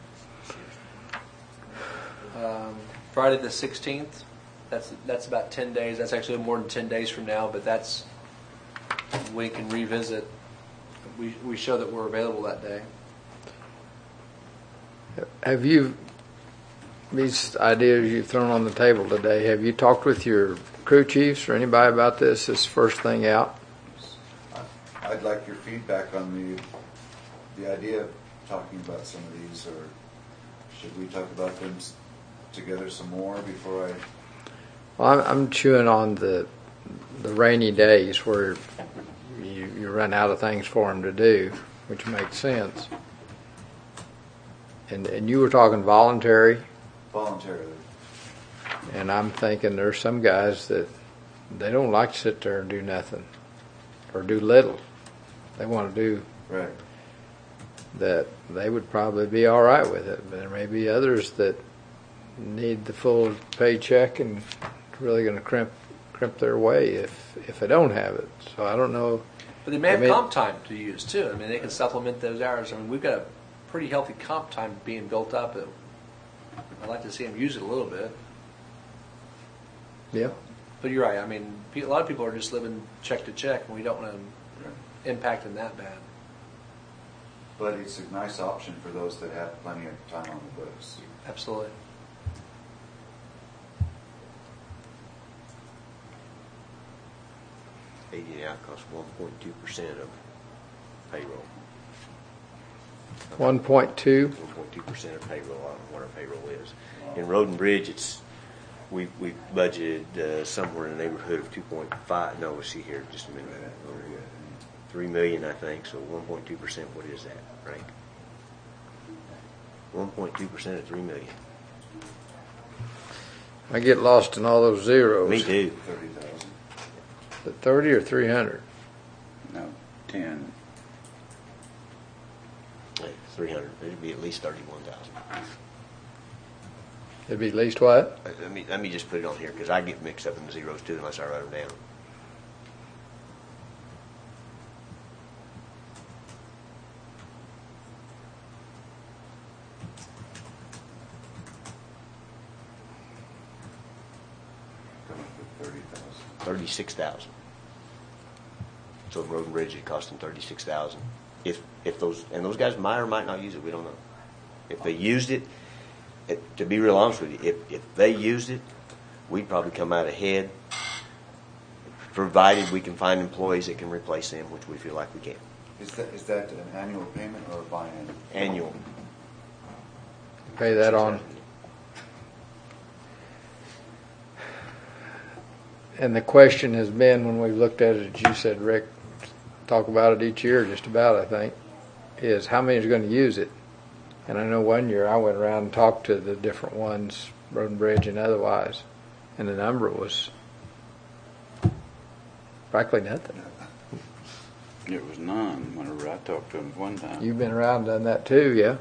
Um, Friday the sixteenth. That's that's about ten days. That's actually more than ten days from now, but that's we can revisit. We we show that we're available that day. Have you, these ideas you've thrown on the table today, have you talked with your crew chiefs or anybody about this, this first thing out? I'd like your feedback on the, the idea of talking about some of these, or should we talk about them s- together some more before I? Well, I'm, I'm chewing on the the rainy days where you, you run out of things for them to do, which makes sense. And and you were talking voluntary, Voluntarily. and I'm thinking there's some guys that they don't like to sit there and do nothing or do little. They want to do Right. that. They would probably be all right with it, but there may be others that need the full paycheck and it's really going to crimp crimp their way if if they don't have it. So I don't know. But they may have I mean- comp time to use too. I mean, they can supplement those hours. I mean, we've got a pretty healthy comp time being built up. I'd like to see them use it a little bit. Yeah. But you're right. I mean, pe- a lot of people are just living check to check, and we don't want Right. to impact them that bad. But it's a nice option for those that have plenty of time on the books. Absolutely. eighty an hour costs one point two percent of payroll. One point two. one point two percent of payroll, I don't know what our payroll is. In Road and Bridge, it's, we, we budgeted uh, somewhere in the neighborhood of two point five, no, let's see here, just a minute. three million, I think, so one point two percent, what is that, Frank? one point two percent of three million. I get lost in all those zeros. Me too. Thirty thousand. Is it thirty or three hundred? No, ten. three hundred, it'd be at least thirty-one thousand. It'd be at least what? Let me, let me just put it on here, because I get mixed up in the zeros too unless I write them down. Come up with thirty thousand. thirty-six thousand. So Road and Bridge, it cost them thirty-six thousand. If, if those, and those guys might or might not use it, we don't know. If they used it, it, to be real honest with you, if, if they used it, we'd probably come out ahead, provided we can find employees that can replace them, which we feel like we can. Is that, is that an annual payment or a biannual? Annual. Pay that on. And the question has been, when we've looked at it, as you said, Rick, talk about it each year, just about, I think, is how many is going to use it. And I know one year I went around and talked to the different ones, Road and Bridge and otherwise, and the number was practically nothing. It was none whenever I talked to him one time. You've been around and done that too, yeah?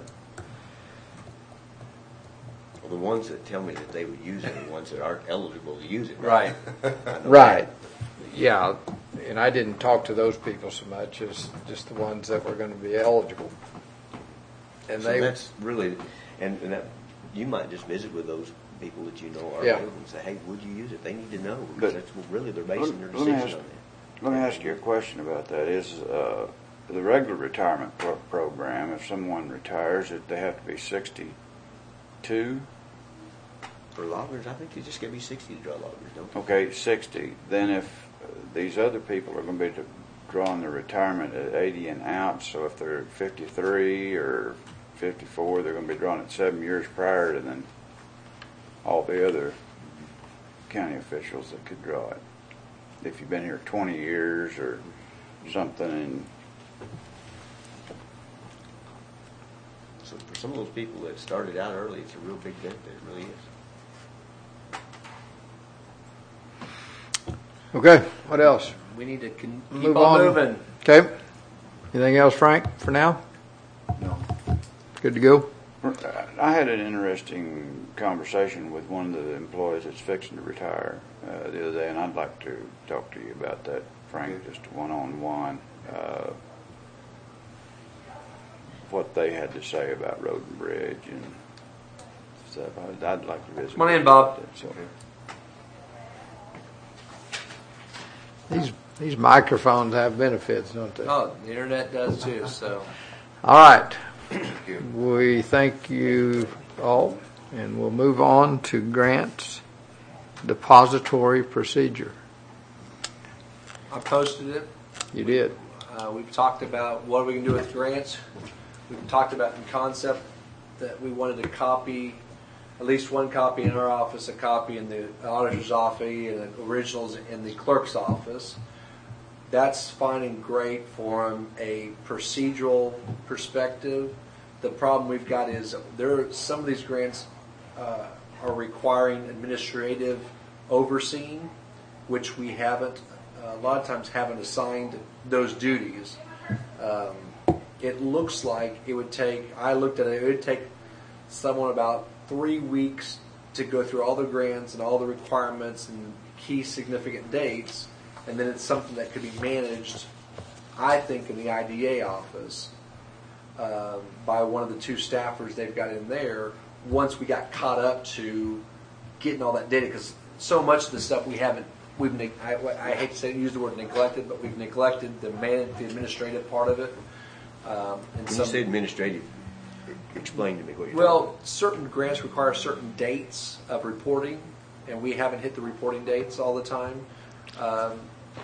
Well, the ones that tell me that they would use it are the ones that aren't eligible to use it. Right. I know Right. Yeah, and I didn't talk to those people so much as just the ones that were going to be eligible. And So they, that's really, and, and that, you might just visit with those people that you know are Yeah. available and say, hey, would you use it? They need to know, But- because that's what really they're basing their Let- let me decision ask- on that. Let me ask you a question about that. Is uh, the regular retirement pro- program, if someone retires, if they have to be sixty-two? For loggers, I think you just got to be sixty to draw loggers, don't you? Okay, sixty. Then if uh, these other people are going to be to- drawing their retirement at eighty and out, so if they're fifty-three or fifty-four, they're going to be drawing it seven years prior to then all the other county officials that could draw it. If you've been here twenty years or something, and So for some of those people that started out early, it's a real big benefit, it really is. okay, what else? We need to con- keep Move on on. moving. Okay. Anything else, Frank, for now? No. Good to go? I had an interesting conversation with one of the employees that's fixing to retire uh, the other day, and I'd like to talk to you about that, Frank, just one-on-one. Uh, what they had to say about Road and Bridge and stuff. I'd, I'd like to visit. Come on in, Bob. So, These, these microphones have benefits, don't they? Oh, the internet does too, so. All right. We thank you all, and we'll move on to grants depository procedure. I posted it. You did. Uh, we've talked about what we can do with grants. We've talked about in concept that we wanted a copy, at least one copy in our office, a copy in the auditor's office, and originals in the clerk's office. That's fine and great from a procedural perspective. The problem we've got is there are, some of these grants uh, are requiring administrative overseeing, which we haven't, uh, a lot of times haven't assigned those duties. Um, it looks like it would take, I looked at it, it would take someone about three weeks to go through all the grants and all the requirements and key significant dates, and then it's something that could be managed, I think, in the I D A office um, by one of the two staffers they've got in there once we got caught up to getting all that data, because so much of the stuff we haven't, we've, neg- I, I hate to say use the word neglected, but we've neglected the man, the administrative part of it. Um, and When you some, say administrative, explain to me what you're well, certain grants require certain dates of reporting, and we haven't hit the reporting dates all the time. Um,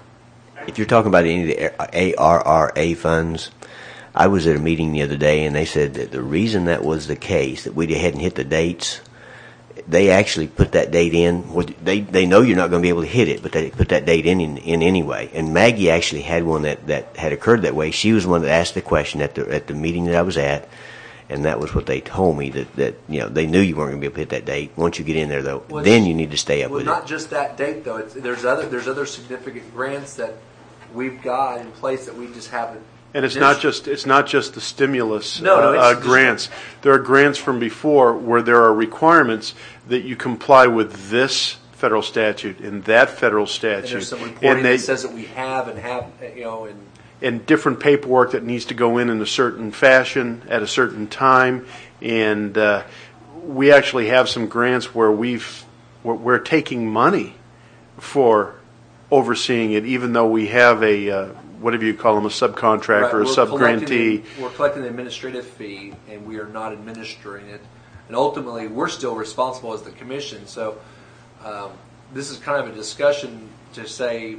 If you're talking about any of the A R R A funds, I was at a meeting the other day, and they said that the reason that was the case, that we hadn't hit the dates, they actually put that date in. They they know you're not going to be able to hit it, but they put that date in, in in anyway. And Maggie actually had one that, that had occurred that way. She was the one that asked the question at the at the meeting that I was at, and that was what they told me, that, that you know they knew you weren't going to be able to hit that date. Once you get in there, though, Well, then you need to stay up well, with not it. just that date though. It's, there's other there's other significant grants that we've got in place that we just haven't. And it's not just it's not just the stimulus No, no, uh, it's uh, just- grants. There are grants from before where there are requirements that you comply with this federal statute and that federal And statute, there's some reporting they, that says that we have and have, you know, and and different paperwork that needs to go in in a certain fashion at a certain time. And uh, we actually have some grants where we've we're, we're taking money for overseeing it, even though we have a uh, whatever you call them, a subcontractor, Right, or a we're subgrantee. collecting the- We're collecting the administrative fee, and we are not administering it. And ultimately, we're still responsible as the commission. So um, this is kind of a discussion to say,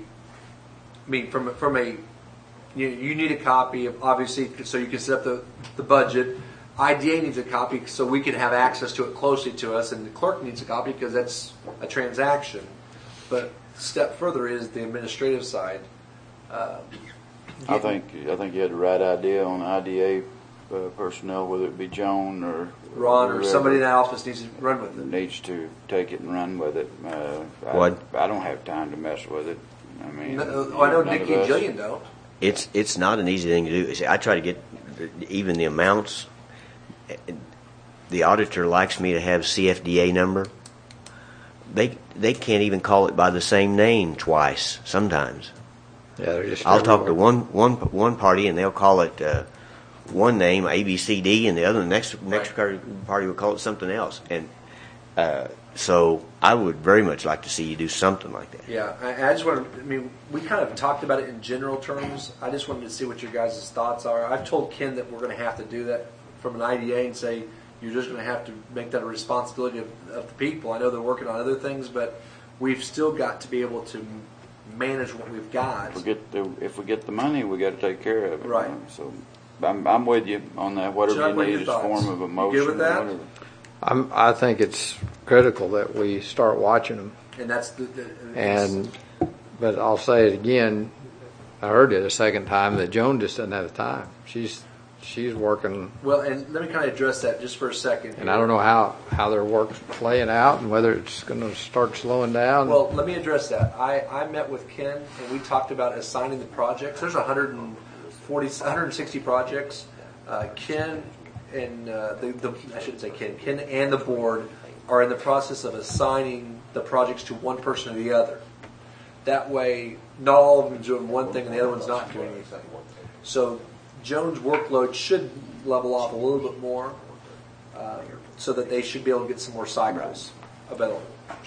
I mean, from from a you, you need a copy of, obviously, so you can set up the the budget. I D A needs a copy so we can have access to it closely to us, and the clerk needs a copy because that's a transaction. But step further is the administrative side. Uh, I think I think you had the right idea on I D A uh, personnel, whether it be Joan or Ron or whoever somebody in that office needs to run with it. needs to take it and run with it. Uh, What? I, I don't have time to mess with it. I mean, No, oh, I know none of Nikki and us- Jillian don't. It's it's not an easy thing to do. See, I try to get even the amounts. The auditor likes me to have C F D A number. They they can't even call it by the same name twice sometimes. Yeah, they're just. I'll talk to everywhere. one one one party and they'll call it uh, one name A B C D, and the other next next party party will call it something else. And uh, so I would very much like to see you do something like that. Yeah, I, I just want to, I mean, we kind of talked about it in general terms. I just wanted to see what your guys' thoughts are. I've told Ken that we're going to have to do that from an I D A and say, you're just going to have to make that a responsibility of, of the people. I know they're working on other things, but we've still got to be able to manage what we've got. If we get the if we get the money, we got to take care of it. Right. you know, So I'm I'm with you on that. Whatever Chuck, you what are need your is thoughts? form of a You motion. good with or that? whatever. I'm, I think it's critical that we start watching them. And that's the, the And, but I'll say it again, I heard it a second time, that Joan just doesn't have the time. She's, she's working, well, and let me kind of address that just for a second. and I don't know how, how their work's playing out and whether it's going to start slowing down. Well, let me address that. I, I met with Ken and we talked about assigning the projects. There's one hundred forty, one hundred sixty projects. Uh, Ken and uh, the, the I shouldn't say Ken. Ken and the board are in the process of assigning the projects to one person or the other. That way, not all of them are doing one thing and the other one's not doing anything. So Joan's workload should level off a little bit more, uh, so that they should be able to get some more cycles available.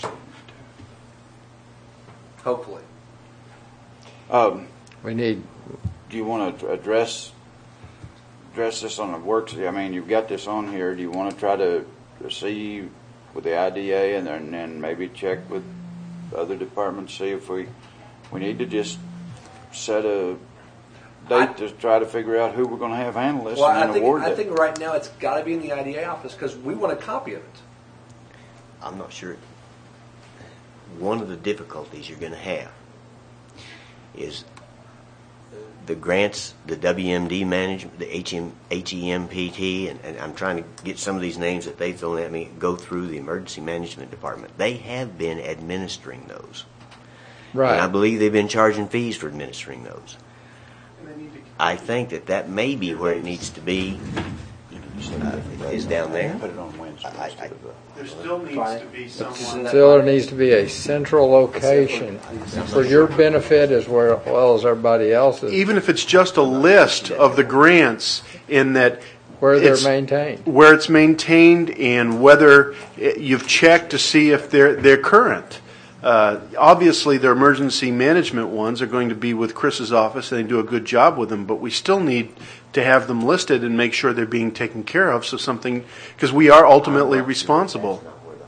Hopefully. Um, We need, do you want to address address this on the works? I mean, you've got this on here. Do you want to try to, to see with the I D A and then and maybe check with other departments, see if we we need to just set a date I, to try to figure out who we're going to have handle this well, and then I think, award I it? think right now it's got to be in the I D A office because we want a copy of it. I'm not sure. One of the difficulties you're going to have is the grants, the W M D management, the H M, H E M P T, and, and I'm trying to get some of these names that they've thrown at me, go through the Emergency Management Department. They have been administering those. right. And I believe they've been charging fees for administering those. I think that that may be where it needs to be, uh, is down there. Put it on Wednesday. I- I- There still needs to be someone. Still, there needs to be a central location for your benefit as well well as everybody else's, Even if it's just a list of the grants in that. where they're it's- maintained. Where it's maintained and whether it- you've checked to see if they're, they're current. Uh, obviously, the emergency management ones are going to be with Chris's office, and they do a good job with them, but we still need to have them listed and make sure they're being taken care of, so something, because we are ultimately responsible.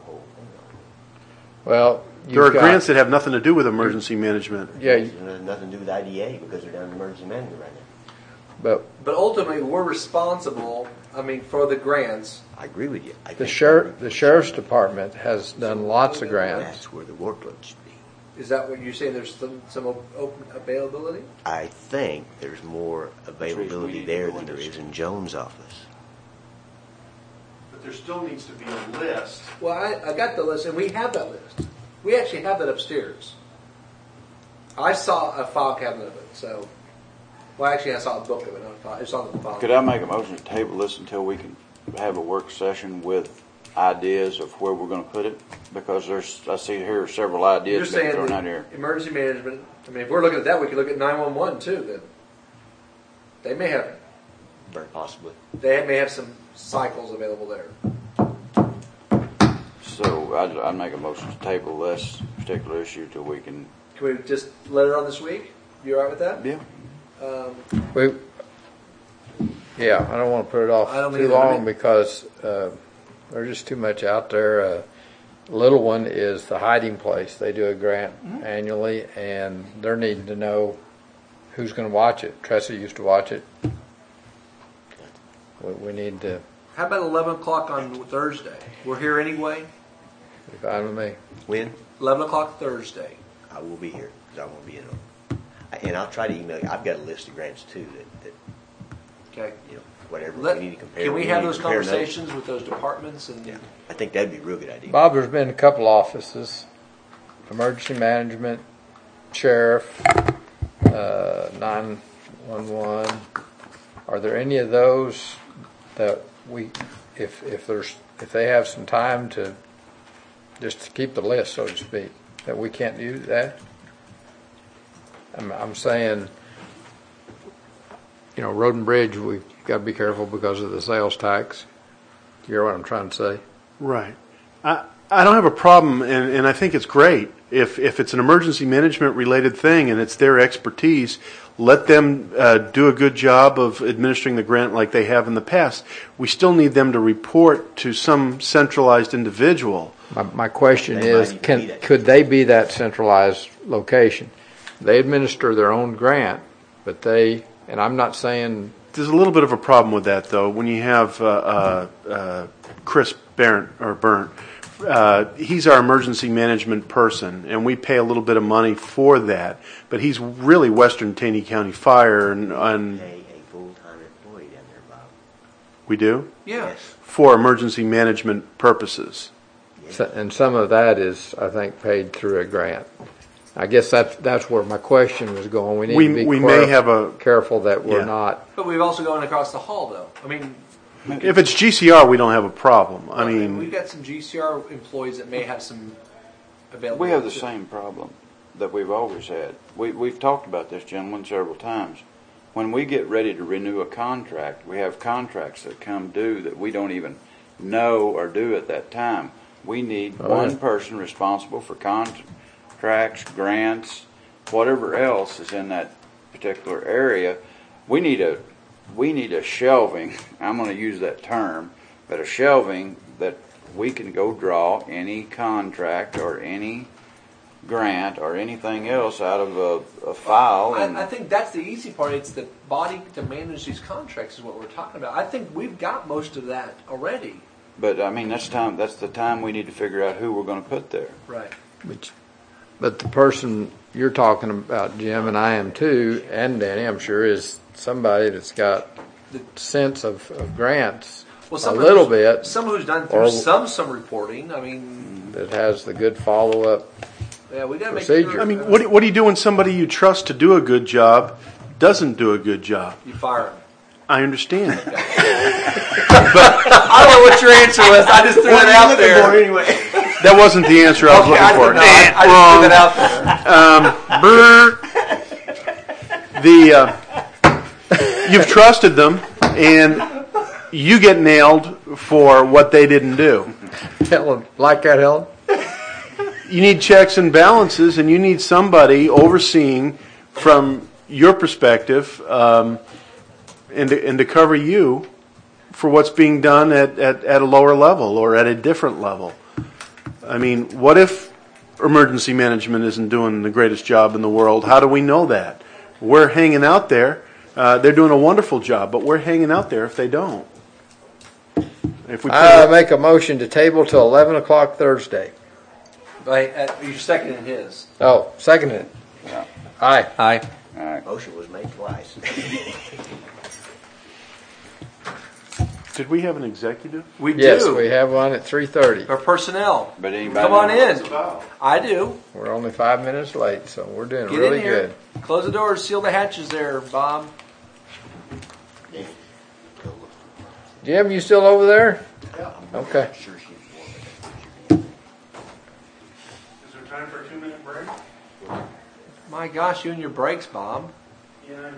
Well, There are you've got, grants that have nothing to do with emergency management. yeah, It has nothing to do with I D A because they're down in emergency management right now. but But ultimately, we're responsible, I mean, for the grants. I agree with you. I the think sheriff, the sheriff's department has done lots of grants. That's where the workload should be. Is that what you're saying? There's some, some op- open availability? I think there's more availability there than there is in Jones' office. But there still needs to be a list. Well, I, I got the list, and we have that list. We actually have that upstairs. I saw a file cabinet of it, so. Well, actually, I saw a book of it. Not a file. It's on the file. Could I make a motion to table this until we can have a work session with ideas of where we're going to put it? Because there's, I see here several You're ideas being saying thrown that out here. emergency management. I mean, if we're looking at that, we could look at nine one one too. Then they may have Very possibly. they may have some cycles available there. So I'd, I'd make a motion to table this particular issue till we can. Can we just let it on this week? You all right with that? Yeah. Um, We, yeah, I don't want to put it off I don't too either. I long mean- because uh, there's just too much out there. Uh, little one is the hiding place. They do a grant annually, and they're needing to know who's going to watch it. Tressa used to watch it. We, we need to how about eleven o'clock on Thursday? We're here anyway. be fine with me. When? Eleven o'clock Thursday. I will be here because I won't be in on. And I'll try to email you. I've got a list of grants too that, that Okay. you know, whatever Let, we need to compare. can we need have to those compare notes. conversations with those departments? And Yeah, I think that'd be a real good idea. Bob, there's been a couple offices, emergency management, sheriff, uh, nine one one. Are there any of those that we, if if there's if they have some time to just to keep the list, so to speak, that we can't do that? I'm, I'm saying, you know, road and bridge, we've got to be careful because of the sales tax. You hear what I'm trying to say? Right. I, I don't have a problem, and, and I think it's great. If, if it's an emergency management related thing and it's their expertise, let them uh, do a good job of administering the grant like they have in the past. We still need them to report to some centralized individual. My, my question They might is, even be can, that. could they be that centralized location? They administer their own grant, but they, and I'm not saying, There's a little bit of a problem with that, though, when you have uh, uh, uh, Chris Barrett, or Burnt. Uh, he's our emergency management person, and we pay a little bit of money for that. But he's really Western Taney County Fire, and, and Pay a full-time employee down there, Bob. we do yeah. Yes. for emergency management purposes. and some of that is, I think, paid through a grant. I guess that's, that's where my question was going. We need We- to be we quar- may have a- careful that we're Yeah. not. But we've also gone across the hall, though. I mean, If it's G C R, we don't have a problem. I we've mean, got some G C R employees that may have some available. We have the same problem that we've always had. We, we've talked about this, gentlemen, several times. When we get ready to renew a contract, we have contracts that come due that we don't even know are due at that time. We need Oh, one yeah. person responsible for contracts, grants, whatever else is in that particular area. We need a, we need a shelving, I'm going to use that term, but a shelving that we can go draw any contract or any grant or anything else out of a, a file. And I, I think that's the easy part. It's the body to manage these contracts is what we're talking about. I think we've got most of that already. But I mean, that's time. That's the time we need to figure out who we're going to put there. Right. But, but the person you're talking about, Jim, and I am too, and Danny, I'm sure, is somebody that's got the sense of, of grants Well, a someone little who's- bit, Someone who's done through Or- some some reporting. I mean, that has the good follow-up. yeah, we got to make Procedure. sure. I mean, what, do- what do you do when somebody you trust to do a good job doesn't do a good job? You fire them. I understand. I don't know what your answer was. I just threw it out there. anyway? That wasn't the answer I was Okay, I looking for. didn't know. I, I just threw that out there. Um, brr. the uh, you've trusted them, and you get nailed for what they didn't do. Helen, like that, Helen? You need checks and balances, and you need somebody overseeing from your perspective, um, and to, and to cover you for what's being done at, at, at a lower level or at a different level. I mean, what if emergency management isn't doing the greatest job in the world? How do we know that? We're hanging out there. Uh, they're doing a wonderful job, but we're hanging out there if they don't. If we put I it- make a motion to table till eleven o'clock Thursday. Like, uh, you're seconding his. Oh, second it. Yeah. Aye. Aye. All right. Motion was made twice. Did we have an executive? We Yes, do. we have one at three thirty. Our personnel. But anybody Come on know in. what it's about? I do. We're only five minutes late, so we're doing Get really in here. good. Close the doors. Seal the hatches there, Bob. Jim, you still over there? Yeah. Okay. Is there time for a two-minute break? My gosh, you and your brakes, Bob. Yeah.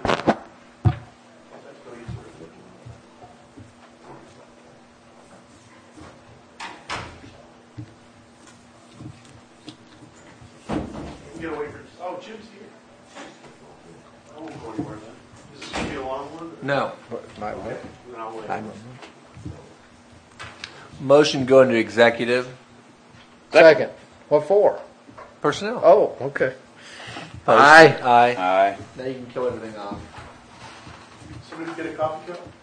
Get away from. Oh, Jim's here. I won't go anywhere then. Is this gonna be a long one? No. My what? Then I'll wait. I don't know. Motion go into executive. Second. What for? Personnel. Oh, okay. Aye. Aye. Aye. Now you can kill everything off. Somebody get a coffee cup?